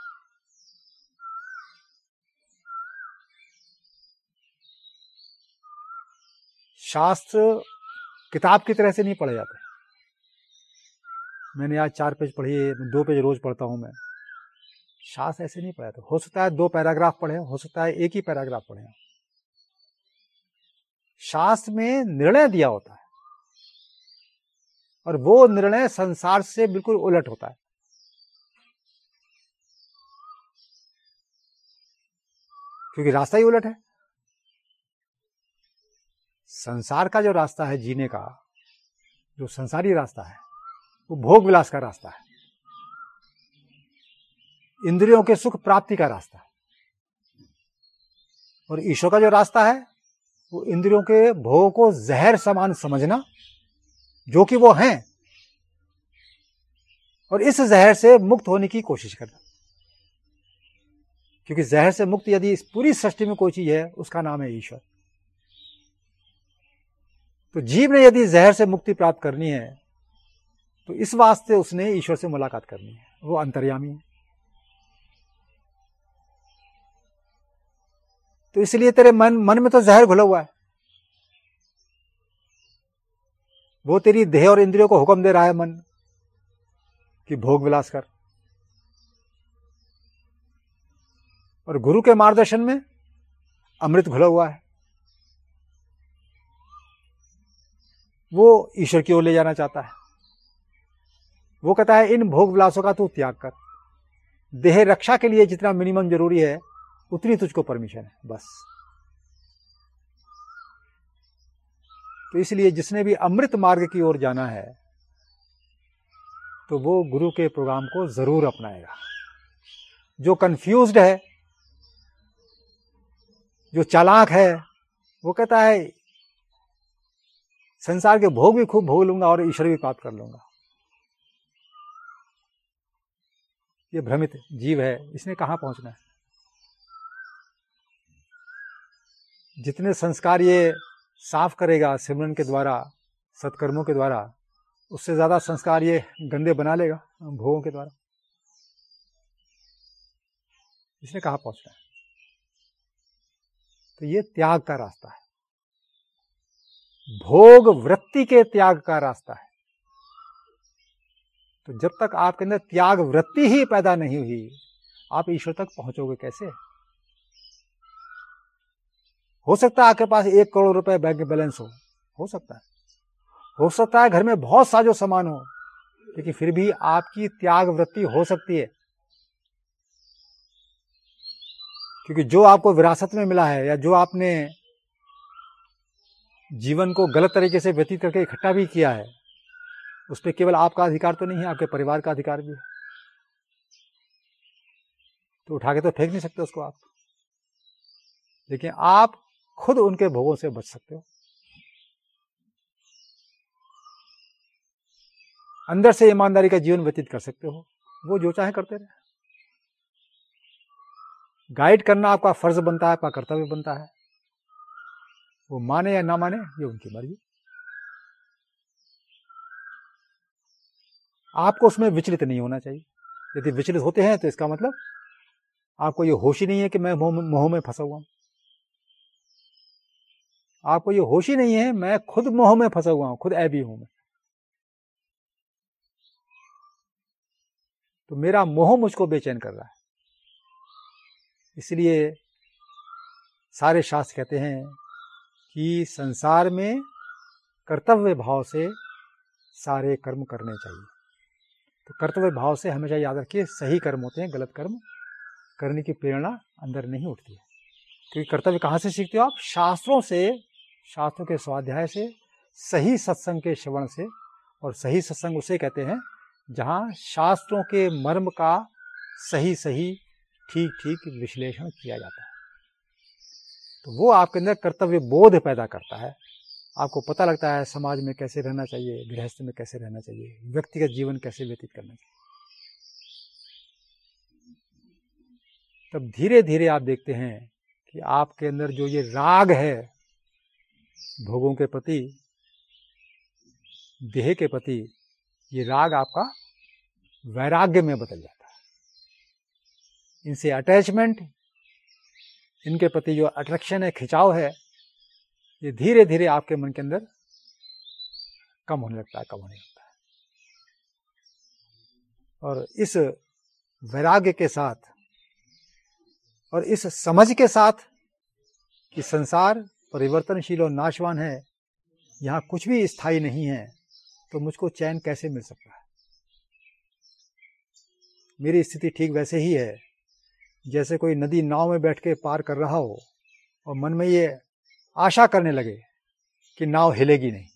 शास्त्र किताब की तरह से नहीं पढ़े जाते। मैंने आज 4 पेज पढ़ी है, 2 पेज रोज पढ़ता हूं मैं। शास्त्र ऐसे नहीं पढ़ा। हो सकता है 2 पैराग्राफ पढ़े, हो सकता है 1 ही पैराग्राफ पढ़े। शास्त्र में निर्णय दिया होता है और वो निर्णय संसार से बिल्कुल उलट होता है। क्योंकि रास्ता ही उलट है। संसार का जो रास्ता है जीने का, जो संसारी रास्ता है, वो भोग विलास का रास्ता है, इंद्रियों के सुख प्राप्ति का रास्ता है। और ईश्वर का जो रास्ता है वो इंद्रियों के भोग को जहर समान समझना, जो कि वो हैं, और इस जहर से मुक्त होने की कोशिश करना। क्योंकि जहर से मुक्त यदि इस पूरी सृष्टि में कोई चीज है, उसका नाम है ईश्वर। तो जीव ने यदि जहर से मुक्ति प्राप्त करनी है तो इस वास्ते उसने ईश्वर से मुलाकात करनी है। वो अंतर्यामी है। तो इसलिए तेरे मन में तो जहर घुला हुआ है। वो तेरी देह और इंद्रियों को हुक्म दे रहा है मन कि भोग विलास कर। और गुरु के मार्गदर्शन में अमृत घुला हुआ है। वो ईश्वर की ओर ले जाना चाहता है। वो कहता है इन भोग विलासों का तू त्याग कर। देह रक्षा के लिए जितना मिनिमम जरूरी है उतनी तुझको परमिशन है, बस। तो इसलिए जिसने भी अमृत मार्ग की ओर जाना है तो वो गुरु के प्रोग्राम को जरूर अपनाएगा। जो कंफ्यूज्ड है, जो चालाक है, वो कहता है संसार के भोग भी खूब भोग लूंगा और ईश्वर भी प्राप्त कर लूंगा। ये भ्रमित जीव है, इसने कहां पहुंचना है। जितने संस्कार ये साफ करेगा सिमरन के द्वारा, सत्कर्मों के द्वारा, उससे ज्यादा संस्कार ये गंदे बना लेगा भोगों के द्वारा। इसने कहां पहुंचना है। तो ये त्याग का रास्ता है, भोग वृत्ति के त्याग का रास्ता है। तो जब तक आपके अंदर त्याग वृत्ति ही पैदा नहीं हुई, आप ईश्वर तक पहुंचोगे कैसे। हो सकता है आपके पास 1 करोड़ रुपए बैंक बैलेंस हो सकता है घर में बहुत साजो सामान हो, लेकिन फिर भी आपकी त्याग वृत्ति हो सकती है। क्योंकि जो आपको विरासत में मिला है या जो आपने जीवन को गलत तरीके से व्यतीत करके इकट्ठा भी किया है, उस पर केवल आपका अधिकार तो नहीं है, आपके परिवार का अधिकार भी है। तो उठा के तो फेंक नहीं सकते उसको आप, लेकिन आप खुद उनके भोगों से बच सकते हो। अंदर से ईमानदारी का जीवन व्यतीत कर सकते हो। वो जो चाहे करते रहे। गाइड करना आपका फर्ज बनता है, आपका कर्तव्य बनता है। वो माने या ना माने ये उनकी मर्जी। आपको उसमें विचलित नहीं होना चाहिए। यदि विचलित होते हैं तो इसका मतलब आपको ये होश ही नहीं है कि मैं मोह में फंसा हुआ हूं। आपको ये होश ही नहीं है मैं खुद मोह में फंसा हुआ हूं, खुद ऐबी हूं मैं। तो मेरा मोह मुझको बेचैन कर रहा है। इसलिए सारे शास्त्र कहते हैं कि संसार में कर्तव्य भाव से सारे कर्म करने चाहिए। तो कर्तव्य भाव से हमेशा याद रखिए सही कर्म होते हैं, गलत कर्म करने की प्रेरणा अंदर नहीं उठती है। क्योंकि कर्तव्य कहाँ से सीखते हो आप? शास्त्रों से, शास्त्रों के स्वाध्याय से, सही सत्संग के श्रवण से। और सही सत्संग उसे कहते हैं जहाँ शास्त्रों के मर्म का सही सही ठीक ठीक विश्लेषण किया जाता है। तो वो आपके अंदर कर्तव्य बोध पैदा करता है। आपको पता लगता है समाज में कैसे रहना चाहिए, गृहस्थ में कैसे रहना चाहिए, व्यक्तिगत जीवन कैसे व्यतीत करना चाहिए। तब धीरे धीरे आप देखते हैं कि आपके अंदर जो ये राग है भोगों के प्रति, देह के प्रति, ये राग आपका वैराग्य में बदल जाता है। इनसे अटैचमेंट, इनके प्रति जो अट्रैक्शन है, खिंचाव है, ये धीरे धीरे आपके मन के अंदर कम होने लगता है। और इस वैराग्य के साथ और इस समझ के साथ कि संसार परिवर्तनशील और नाशवान है, यहाँ कुछ भी स्थायी नहीं है, तो मुझको चैन कैसे मिल सकता है। मेरी स्थिति ठीक वैसे ही है जैसे कोई नदी नाव में बैठ के पार कर रहा हो और मन में ये आशा करने लगे कि नाव हिलेगी नहीं,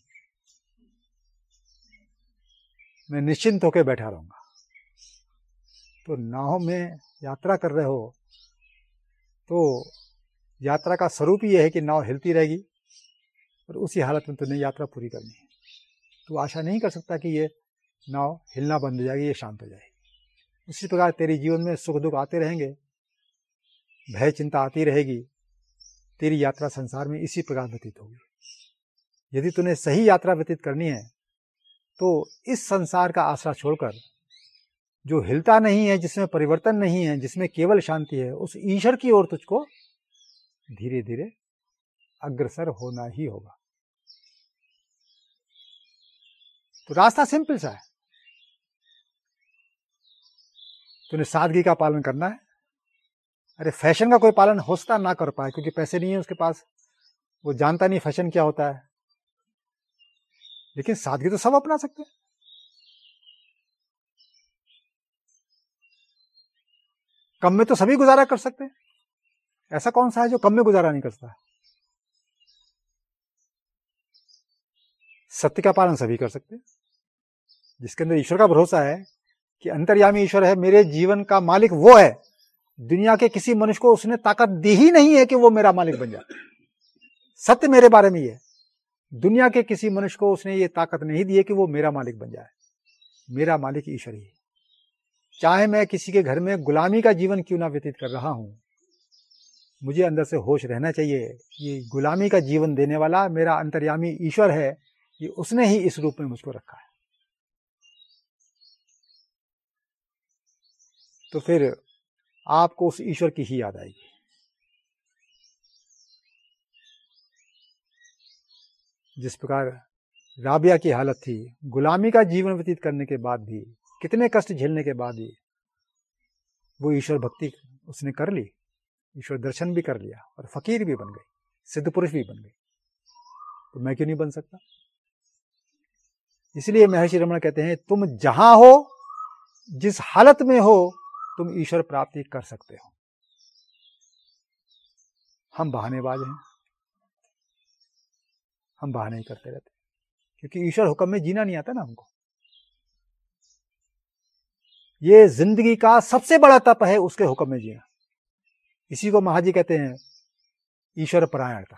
मैं निश्चिंत होकर बैठा रहूंगा। तो नाव में यात्रा कर रहे हो तो यात्रा का स्वरूप ही यह है कि नाव हिलती रहेगी और उसी हालत में तुमने यात्रा पूरी करनी है। तू आशा नहीं कर सकता कि ये नाव हिलना बंद हो जाएगी, ये शांत हो जाएगी। उसी प्रकार तेरे जीवन में सुख दुख आते रहेंगे, भय चिंता आती रहेगी, तेरी यात्रा संसार में इसी प्रकार व्यतीत होगी। यदि तूने सही यात्रा व्यतीत करनी है तो इस संसार का आसरा छोड़कर, जो हिलता नहीं है, जिसमें परिवर्तन नहीं है, जिसमें केवल शांति है, उस ईश्वर की ओर तुझको धीरे धीरे अग्रसर होना ही होगा। तो रास्ता सिंपल सा है, तूने सादगी का पालन करना है। अरे फैशन का कोई पालन हो सकता ना कर पाए क्योंकि पैसे नहीं है उसके पास, वो जानता नहीं फैशन क्या होता है, लेकिन सादगी तो सब अपना सकते हैं। कम में तो सभी गुजारा कर सकते हैं, ऐसा कौन सा है जो कम में गुजारा नहीं कर सकता। सत्य का पालन सभी कर सकते हैं। जिसके अंदर ईश्वर का भरोसा है कि अंतर्यामी ईश्वर है, मेरे जीवन का मालिक वो है, दुनिया के किसी मनुष्य को उसने ताकत दी ही नहीं है कि वो मेरा मालिक बन जाए। सत्य मेरे बारे में ये, दुनिया के किसी मनुष्य को उसने ये ताकत नहीं दी है कि वो मेरा मालिक बन जाए। मेरा मालिक ईश्वर ही है। चाहे मैं किसी के घर में गुलामी का जीवन क्यों ना व्यतीत कर रहा हूं, मुझे अंदर से होश रहना चाहिए, ये गुलामी का जीवन देने वाला मेरा अंतर्यामी ईश्वर है, ये उसने ही इस रूप में मुझको रखा है। तो फिर आपको उस ईश्वर की ही याद आएगी। जिस प्रकार राबिया की हालत थी, गुलामी का जीवन व्यतीत करने के बाद भी, कितने कष्ट झेलने के बाद भी वो ईश्वर भक्ति उसने कर ली, ईश्वर दर्शन भी कर लिया और फकीर भी बन गई, सिद्ध पुरुष भी बन गई। तो मैं क्यों नहीं बन सकता। इसलिए महर्षि रमण कहते हैं, तुम जहां हो, जिस हालत में हो, तुम ईश्वर प्राप्ति कर सकते हो। हम बहानेबाज हैं, हम बहाने ही करते रहते, क्योंकि ईश्वर हुक्म में जीना नहीं आता ना हमको। ये जिंदगी का सबसे बड़ा तप है, उसके हुक्म में जीना। इसी को महाजी कहते हैं ईश्वर परायणता।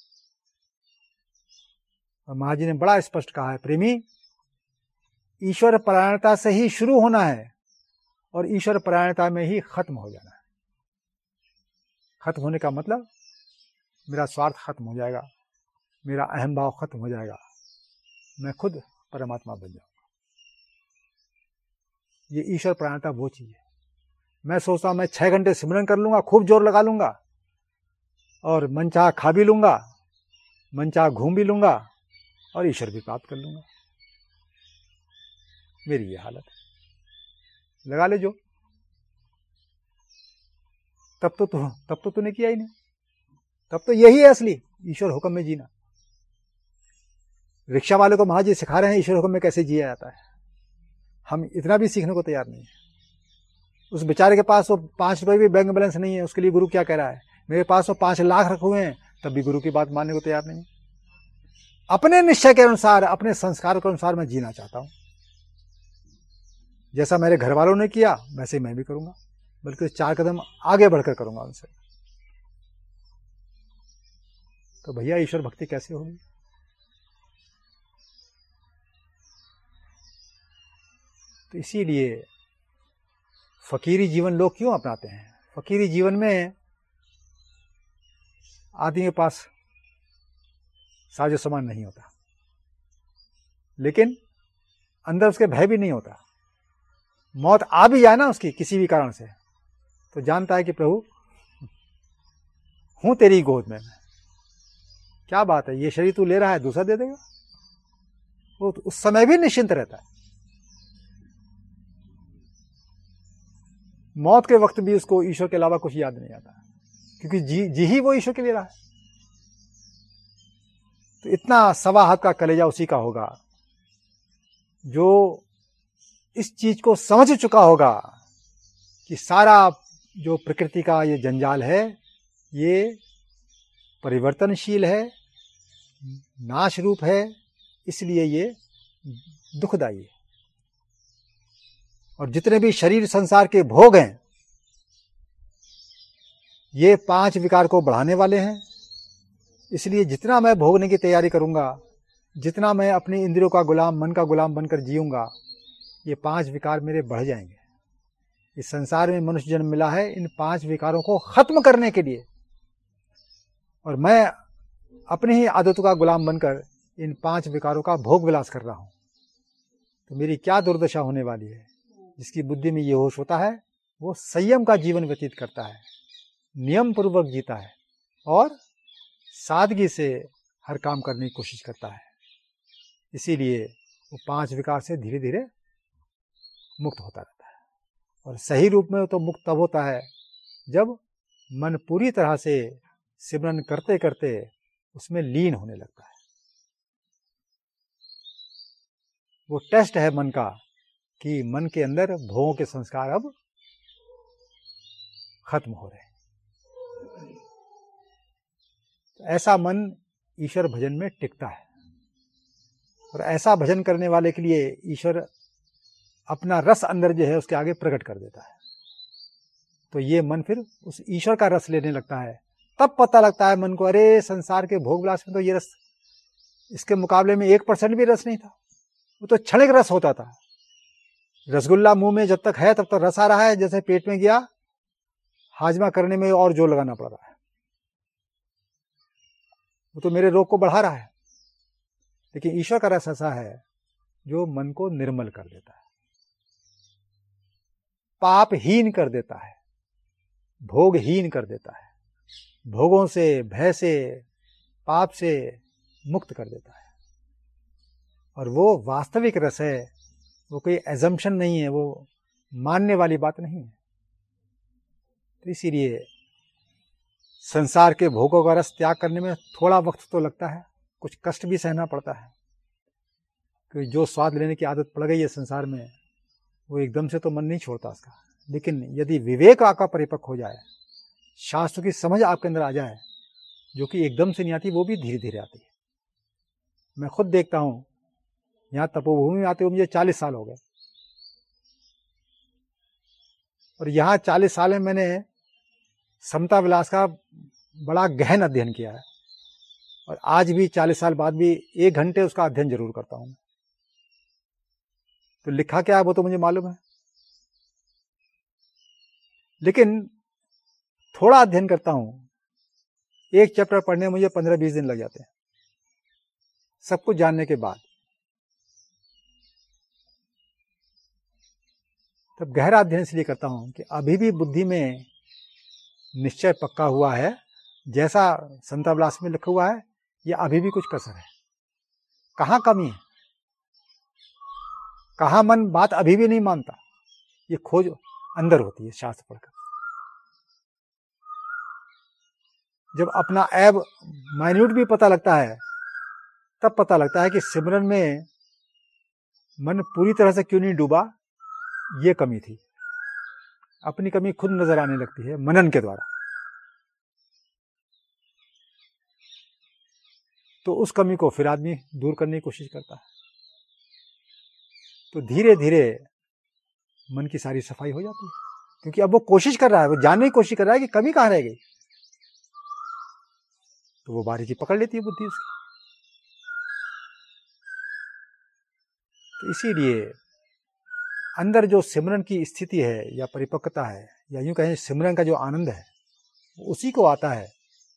और महाजी ने बड़ा स्पष्ट कहा है, प्रेमी, ईश्वर परायणता से ही शुरू होना है और ईश्वर परायणता में ही खत्म हो जाना है। खत्म होने का मतलब मेरा स्वार्थ खत्म हो जाएगा, मेरा अहम भाव खत्म हो जाएगा, मैं खुद परमात्मा बन जाऊंगा। ये ईश्वर परायणता वो चीज है। मैं सोचता हूं मैं 6 घंटे सिमरन कर लूंगा, खूब जोर लगा लूंगा और मनचाहा खा भी लूंगा, मनचाहा घूम भी लूंगा और ईश्वर भी प्राप्त कर लूंगा। मेरी ये हालत है। लगा ले जो, तब तो तूने किया ही नहीं। तब तो यही है असली ईश्वर हुक्म में जीना। रिक्शा वाले को महाजी सिखा रहे हैं ईश्वर हुक्म में कैसे जिया जाता है, हम इतना भी सीखने को तैयार नहीं है। उस बेचारे के पास वो 5 रुपए भी बैंक बैलेंस नहीं है, उसके लिए गुरु क्या कह रहा है, मेरे पास वो 5 लाख रखे हुए हैं, तब भी गुरु की बात मानने को तैयार नहीं है। अपने निश्चय के अनुसार, अपने संस्कार के अनुसार मैं जीना चाहता हूं। जैसा मेरे घर वालों ने किया वैसे ही मैं भी करूंगा, बल्कि 4 कदम आगे बढ़कर करूंगा उनसे। तो भैया ईश्वर भक्ति कैसे होगी। तो इसीलिए फकीरी जीवन लोग क्यों अपनाते हैं। फकीरी जीवन में आदमी के पास साजो सामान नहीं होता, लेकिन अंदर उसके भय भी नहीं होता। मौत आ भी जाए ना उसकी किसी भी कारण से, तो जानता है कि प्रभु हूं तेरी गोद में। क्या बात है, ये शरीर तू ले रहा है, दूसरा दे देगा। वो उस समय भी निश्चिंत रहता है। मौत के वक्त भी उसको ईश्वर के अलावा कुछ याद नहीं आता। क्योंकि जी ही वो ईश्वर के लिए रहा है। तो इतना सवा हाथ का कलेजा उसी का होगा जो इस चीज को समझ चुका होगा कि सारा जो प्रकृति का ये जंजाल है ये परिवर्तनशील है, नाश रूप है, इसलिए ये दुखदाई है। और जितने भी शरीर संसार के भोग हैं ये 5 विकार को बढ़ाने वाले हैं। इसलिए जितना मैं भोगने की तैयारी करूंगा, जितना मैं अपने इंद्रियों का गुलाम, मन का गुलाम बनकर जीऊंगा, ये 5 विकार मेरे बढ़ जाएंगे। इस संसार में मनुष्य जन्म मिला है इन 5 विकारों को खत्म करने के लिए, और मैं अपनी ही आदतों का गुलाम बनकर इन 5 विकारों का भोग विलास कर रहा हूं। तो मेरी क्या दुर्दशा होने वाली है। जिसकी बुद्धि में ये होश होता है वो संयम का जीवन व्यतीत करता है, नियम पूर्वक जीता है और सादगी से हर काम करने की कोशिश करता है। इसीलिए वो 5 विकार से धीरे धीरे मुक्त होता रहता है। और सही रूप में तो मुक्त तब होता है जब मन पूरी तरह से सिमरन करते करते उसमें लीन होने लगता है। वो टेस्ट है मन का कि मन के अंदर भोगों के संस्कार अब खत्म हो रहे हैं। ऐसा मन ईश्वर भजन में टिकता है, और ऐसा भजन करने वाले के लिए ईश्वर अपना रस अंदर जो है उसके आगे प्रकट कर देता है। तो ये मन फिर उस ईश्वर का रस लेने लगता है। तब पता लगता है मन को, अरे संसार के भोग विलास में तो ये रस, इसके मुकाबले में 1% भी रस नहीं था। वो तो क्षणिक रस होता था। रसगुल्ला मुंह में जब तक है तब तक रस आ रहा है, जैसे पेट में गया हाजमा करने में और जोर लगाना पड़ रहा है। वो तो मेरे रोग को बढ़ा रहा है। लेकिन ईश्वर का रस ऐसा है जो मन को निर्मल कर देता है, पापहीन कर देता है, भोगहीन कर देता है, भोगों से, भय से, पाप से मुक्त कर देता है। और वो वास्तविक रस है, वो कोई एजम्पशन नहीं है, वो मानने वाली बात नहीं है। तो इसीलिए संसार के भोगों का रस त्याग करने में थोड़ा वक्त तो लगता है, कुछ कष्ट भी सहना पड़ता है, क्योंकि जो स्वाद लेने की आदत पड़ गई है संसार में वो एकदम से तो मन नहीं छोड़ता उसका। लेकिन यदि विवेक आपका परिपक्व हो जाए, शास्त्र की समझ आपके अंदर आ जाए, जो कि एकदम से नहीं आती, वो भी धीरे धीरे आती है। मैं खुद देखता हूं, यहाँ तपोभूमि में आते हुए मुझे 40 साल हो गए, और यहाँ 40 साल में मैंने समता विलास का बड़ा गहन अध्ययन किया है, और आज भी 40 साल बाद भी 1 घंटे उसका अध्ययन जरूर करता हूं। तो लिखा क्या है वो तो मुझे मालूम है, लेकिन थोड़ा अध्ययन करता हूं। एक चैप्टर पढ़ने में मुझे 15-20 दिन लग जाते हैं, सब कुछ जानने के बाद। तब गहरा अध्ययन इसलिए करता हूं कि अभी भी बुद्धि में निश्चय पक्का हुआ है, जैसा समता विलास में लिखा हुआ है, यह अभी भी कुछ कसर है। कहां कमी है, कहां मन बात अभी भी नहीं मानता, ये खोज अंदर होती है शास्त्र पढ़कर। जब अपना ऐब माइन्यूट भी पता लगता है, तब पता लगता है कि सिमरन में मन पूरी तरह से क्यों नहीं डूबा, ये कमी थी। अपनी कमी खुद नजर आने लगती है मनन के द्वारा। तो उस कमी को फिर आदमी दूर करने की कोशिश करता है। तो धीरे धीरे मन की सारी सफाई हो जाती है, क्योंकि अब वो कोशिश कर रहा है, वो जानने की कोशिश कर रहा है कि कमी कहां रह गई। तो वो बारीकी पकड़ लेती है बुद्धि उसकी। तो इसीलिए अंदर जो सिमरन की स्थिति है या परिपक्वता है, या यूं कहें सिमरन का जो आनंद है, उसी को आता है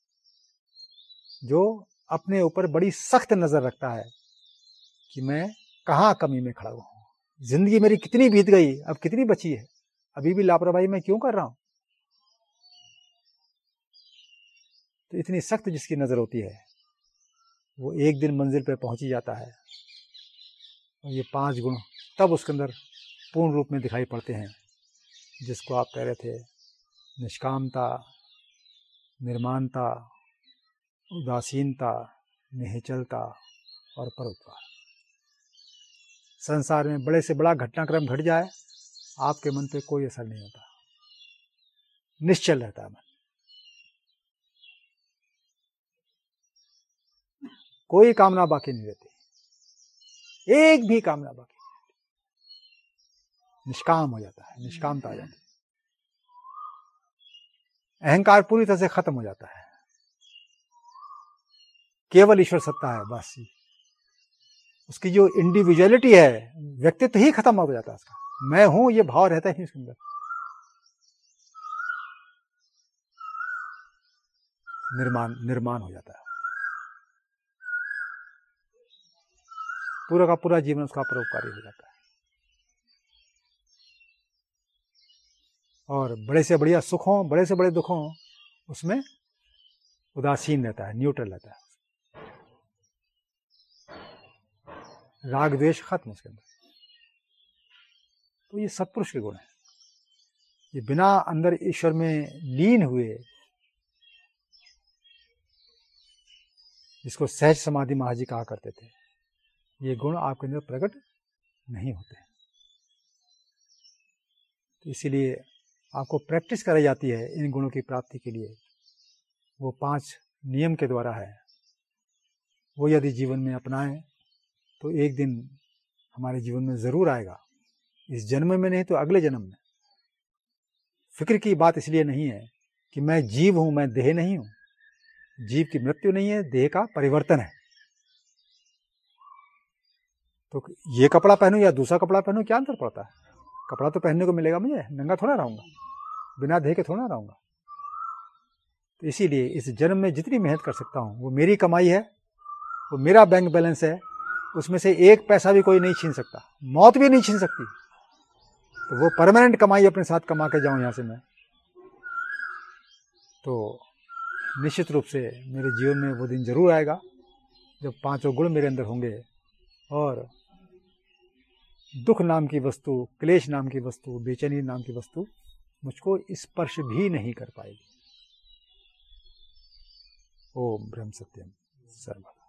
जो अपने ऊपर बड़ी सख्त नजर रखता है कि मैं कहां कमी में खड़ा हुआ हूं। जिंदगी मेरी कितनी बीत गई, अब कितनी बची है, अभी भी लापरवाही मैं क्यों कर रहा हूं। तो इतनी सख्त जिसकी नजर होती है वो एक दिन मंजिल पे पहुंच ही जाता है। और ये 5 गुण तब उसके अंदर पूर्ण रूप में दिखाई पड़ते हैं, जिसको आप कह रहे थे, निष्कामता, निर्माणता, उदासीनता, निश्चलता और परोपकार। संसार में बड़े से बड़ा घटनाक्रम घट जाए, आपके मन पे कोई असर नहीं होता, निश्चल रहता है मन। कोई कामना बाकी नहीं रहती, एक भी कामना बाकी नहीं रहती, निष्काम हो जाता है, निष्कामता आ जाती है, अहंकार पूरी तरह से खत्म हो जाता है, केवल ईश्वर सत्ता है बस। उसकी जो इंडिविजुअलिटी है, व्यक्तित्व ही खत्म हो जाता है उसका, मैं हूं ये भाव रहता ही उसके अंदर। निर्माण हो जाता है, पूरा का पूरा जीवन उसका परोपकारी हो जाता है, और बड़े से बढ़िया सुख हो, बड़े से बड़े दुख हो, उसमें उदासीन रहता है, न्यूट्रल रहता है, राग द्वेष खत्म उसके अंदर। तो ये सत्पुरुष के गुण हैं, ये बिना अंदर ईश्वर में लीन हुए, जिसको सहज समाधि महाराज जी कहा करते थे, ये गुण आपके अंदर प्रकट नहीं होते। तो इसीलिए आपको प्रैक्टिस कराई जाती है इन गुणों की प्राप्ति के लिए। वो 5 नियम के द्वारा है, वो यदि जीवन में अपनाएं तो एक दिन हमारे जीवन में जरूर आएगा, इस जन्म में नहीं तो अगले जन्म में। फिक्र की बात इसलिए नहीं है कि मैं जीव हूं, मैं देह नहीं हूं। जीव की मृत्यु नहीं है, देह का परिवर्तन है। तो ये कपड़ा पहनूं या दूसरा कपड़ा पहनूं, क्या अंतर पड़ता है? कपड़ा तो पहनने को मिलेगा, मुझे नंगा थोड़ा रहूंगा, बिना देह के थोड़ा रहूंगा। तो इसीलिए इस जन्म में जितनी मेहनत कर सकता हूं वो मेरी कमाई है, वो मेरा बैंक बैलेंस है, उसमें से 1 पैसा भी कोई नहीं छीन सकता, मौत भी नहीं छीन सकती। तो वो परमानेंट कमाई अपने साथ कमा के जाऊं यहां से मैं, तो निश्चित रूप से मेरे जीवन में वो दिन जरूर आएगा जब 5 गुण मेरे अंदर होंगे और दुख नाम की वस्तु, क्लेश नाम की वस्तु, बेचैनी नाम की वस्तु मुझको स्पर्श भी नहीं कर पाएगी। ओम ब्रह्म सत्यम सर्वदा।